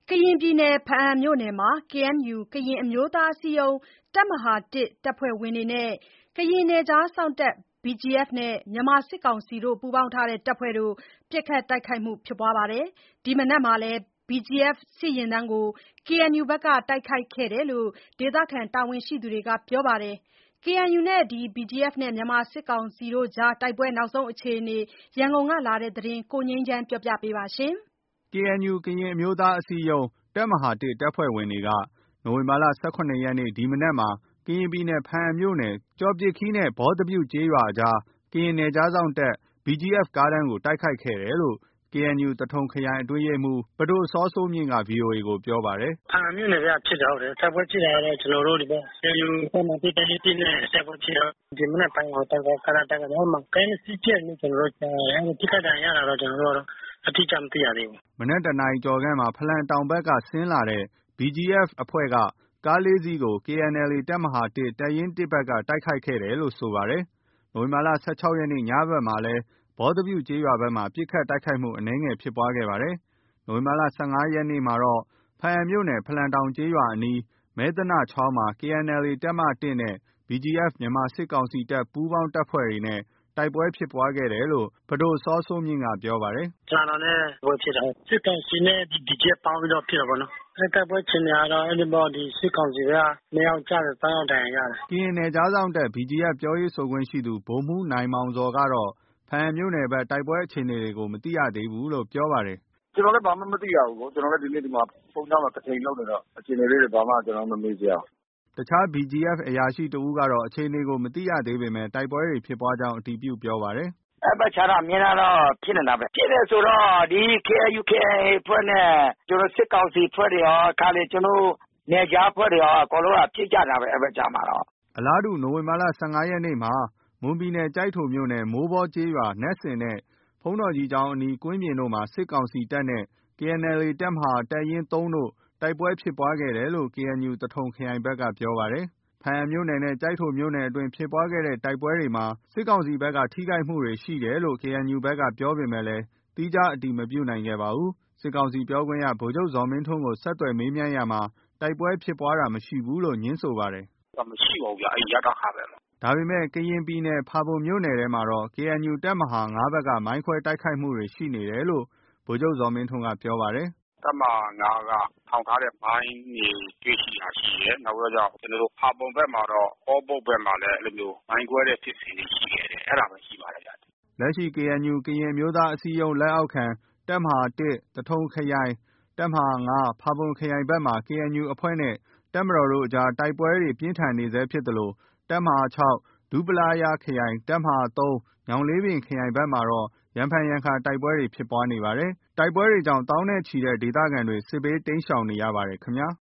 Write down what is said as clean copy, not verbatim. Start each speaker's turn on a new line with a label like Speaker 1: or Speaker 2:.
Speaker 1: ကရင်ပြည်နယ် ဘားအံမြို့နယ်မှာ KNU ကရင်အမျိုးသားအစည်းအရုံး တပ်မဟာ တပ်ဖွဲ့ဝင်တွေနဲ့ ကရင်နယ်ခြားစောင့်တပ် BGF နဲ့ မြန်မာစစ်ကောင်စီ ပူးပေါင်းထားတဲ့တပ်ဖွဲ့တို့ ပစ်ခတ်တိုက်ခိုက်မှုဖြစ်ပွားပါတယ်။ ဒီမနက်မှာလည်း BGF စစ်ယာဉ်တန်းကို KNU ဘက်က တိုက်ခိုက်ခဲ့တယ်လို့ ဒေသခံတာဝန်ရှိသူတွေက ပြောပါတယ်။ KNU နဲ့ BGF နဲ့ မြန်မာစစ်ကောင်စီကြား တိုက်ပွဲနောက်ဆုံးအခြေအနေ ရန်ကုန်ကလာတဲ့သတင်းကို ကိုငြိမ်းချမ်းက တင်ပြပေးထားပါတယ်
Speaker 2: ။ KNU ကရင်အမျိုးသားအစည်းအရုံး တပ်မဟာ တပ်ဖွဲ့ဝင်တွေက နိုဝင်ဘာ ၁၇ ရက်နေ့ ဒီမနက်မှာ ကရင်ပြည်နယ် ဘားအံမြို့နယ် ကျော်ပြစ်ခီးနဲ့ ဘောတပြုကျေးရွာအကြား ကရင်နယ်ခြားစောင့်တပ် BGF ကားတန်းကို တိုက်ခိုက်ခဲ့တယ်လို့ KNU သထုံခရိုင်အတွင်းရေးမှူး ပဒိုစောစိုးမြင့်က VOA ကို ပြောပါတယ်
Speaker 3: ။ “ဘားအံမြို့နယ်ဘက်ကဖြစ်တာဟုတ်တယ်။ တိုက်ပွဲဖြစ်တာကတော့ ကျနော်တို့ဒီဘက် KNU တပ်မဟာ တပ်ရင်း နဲ့ တိုက်ပွဲဖြစ်တာ။ ဒီမနက်ပိုင်းမှာ တိုက်ပွဲကားတန်းတိုက်ခိုက်တယ်။ အဲဒီမှာ ကားနှစ်စီးပျက်တယ်လို့ ကျနော်တို့ကြားတယ်။ ထိခိုက်ဒဏ်ရာရတာတော့ ကျနော်တို့ကတော့ အတိအကျမသိရသေးဘူး
Speaker 2: ။” မနက် ၁ နာရီကျော်ခန့်မှာ ဖလမ်းတောင်ဘက်က ဆင်းလာတဲ့ BGF အဖွဲ့က ကား ၄ စီးကို KNLA တပ်မဟာ တပ်ရင်း ဘက်က တိုက်ခိုက်ခဲ့တယ်လို့ ဆိုပါတယ်။ နိုဝင်ဘာ ၁၆ ရက်နေ့ ညဘက်မှာလည်း ဘောတပြုကျေးရွာဘက်မှာ ပစ်ခတ်တိုက်ခိုက်မှု အနည်းငယ်ဖြစ်ပွားခဲ့ပါတယ်။ နိုဝင်ဘာ ၁၅ ရက်နေ့မှာတော့ ဘားအံမြို့နယ် ဖလံတောင်ကျေးရွာအနီး မဲသနချောင်းမှာ KNLA တပ်မ နဲ့ BGF မြန်မာစစ်ကောင်စီတပ် ပူးပေါင်းတပ်ဖွဲ့တွေနဲ့ တိုက်ပွဲဖြစ်ပွားခဲ့တယ်လို့ ပဒိုစောစိုးမြင့်က ပြောပါတယ်
Speaker 3: ။ “ဖလံတောင်နဲ့ တိုက်ပွဲဖြစ်တာ။ စစ်ကောင်စီနဲ့ BGF ပေါင်းပြီးတော့ဖြစ်တာပေါ့နော်။ တိုက်ပွဲအခြေအနေကတော့ စစ်ကောင်စီဘက်က ၂ ယောက်ကျတယ်။ ၃ ယောက်ဒဏ်ရာရတယ်
Speaker 2: ။” ကရင်နယ်ခြားစောင့်တပ် BGF ပြောရေးဆိုခွင့်ရှိသူ ဗိုလ်မှူးနိုင်မောင်ဇော်ကတော့ ဘားအံမြို့နယ်ဘက် တိုက်ပွဲအခြေအနေကို မသိရသေးဘူးလို့ ပြောပါတယ်
Speaker 4: ။ “ကျနော်လည်း ဘာမှမသိရဘူး။ ကျနော်လည်း ဒီနေ့ဒီမှာ ဘုန်းကြီးကျောင်းမှာ တချိန်လုပ်နေတော့ အခြေအနေလေးတွေ ဘာမှ ကျနော်လည်း မမေးကြည့်ရဘူး။
Speaker 2: ” အခြား BGF အရာရှိတဦးကတော့ အခြေအနေကို မသိရသေးပေမဲ့ တိုက်ပွဲတွေဖြစ်ပွားကြောင်း အတည်ပြုပြောပါတယ်
Speaker 5: ။ “အဲဒီဘက်ခြမ်းတော့ အမြဲတမ်းတော့ ဖြစ်နေတာပဲ။ ဖြစ်တယ်ဆိုတော့ ဒီ KNU KIA အဖွဲ့နဲ့ စစ်ကောင်စီအဖွဲ့တွေရော တခါတလေ ကျနော်တို့ နယ်ခြားအဖွဲ့တွေရော အကုန်လုံးက ဖြစ်ကြတာပဲ အဲဒီဘက်ခြမ်းမှာတော့။
Speaker 2: ” အလားတူ နိုဝင်ဘာ ၁၅ ရက်နေ့မှာ မွန်ပြည်နယ် ကျိုက်ထိုမြို့နယ် မိုးဘောကျေးရွာ နတ်စင်နဲ့ ဘုန်းတော်ကြီးကျောင်းအနီး ကွင်းပြင်တို့မှာ စစ်ကောင်စီတပ်နဲ့ KNLA တပ်မဟာ တပ်ရင်း တို့ တိုက်ပွဲဖြစ်ပွားခဲ့တယ်လို့ KNU သထုံခရိုင်ဘက်က ပြောပါတယ်။ ဘားအံမြို့နယ်နဲ့ ကျိုက်ထိုမြို့နယ်အတွင်း ဖြစ်ပွားတဲ့တိုက်ပွဲတွေမှာ စစ်ကောင်စီဘက်က ထိခိုက်မှုတွေရှိတယ်လို့ KNU ဘက်က ပြောပေမဲ့ သီးခြားအတည်မပြုနိုင်ခဲ့ပါဘူး။ စစ်ကောင်စီပြောခွင့်ရ ဗိုလ်ချုပ်ဇော်မင်းထွန်းကို ဆက်သွယ်မေးမြန်းရာမှာ တိုက်ပွဲဖြစ်ပွားတာမရှိဘူးလို့ ငြင်းဆိုပါတယ်
Speaker 4: ။ “မရှိပါဘူးဗျ။ အဲဒီ ရတခဘက်မှာ။
Speaker 2: ” ဒါပေမဲ့ ကရင်ပြည်နယ် ဖာပွန်မြို့နယ်ထဲမှာတော့ KNU တပ်မဟာ ဘက်က မိုင်းခွဲတိုက်ခိုက်မှုတွေရှိနေတယ်လို့ ဗိုလ်ချုပ်ဇော်မင်းထွန်းက ပြောပါတယ်
Speaker 4: ။ “တပ်မဟာ က ထောင်ထားတဲ့ မိုင်းတွေ တွေ့ရှိတာရှိတယ်။ နောက်ပြီးတော့ ဖာပွန်ဘက်မှာတော့ ဩဘုတ်ဘက်မှာလည်း အဲဒီလိုမျိုး မိုင်းကွဲတဲ့ဖြစ်စဉ်တွေရှိခဲ့တယ်။ အဲဒါပဲရှိပါတယ်ဗျ။
Speaker 2: ” လက်ရှိ KNU ကရင်အမျိုးသားအစည်းအရုံး လက်အောက်ခံ တပ်မဟာ သထုံခရိုင်၊ တပ်မဟာ ဖာပွန်ခရိုင်ဘက်မှာ KNU အဖွဲ့နဲ့ တပ်မတော်တို့ကြား တိုက်ပွဲပြင်းထန်နေဆဲဖြစ်သလို တပ်မဟာ ဒူးပလာယာခရိုင်၊ တပ်မဟာ ညောင်လေးပင်ခရိုင်ဘက်မှာတော့ ရံဖန်ရံခါ တိုက်ပွဲတွေ ဖြစ်ပွားနေပါတယ်။ တိုက်ပွဲတွေကြောင့် သောင်းနဲ့ချီတဲ့ ဒေသခံတွေ စစ်ဘေးတိမ်းရှောင်နေရပါတယ်ခင်ဗျာ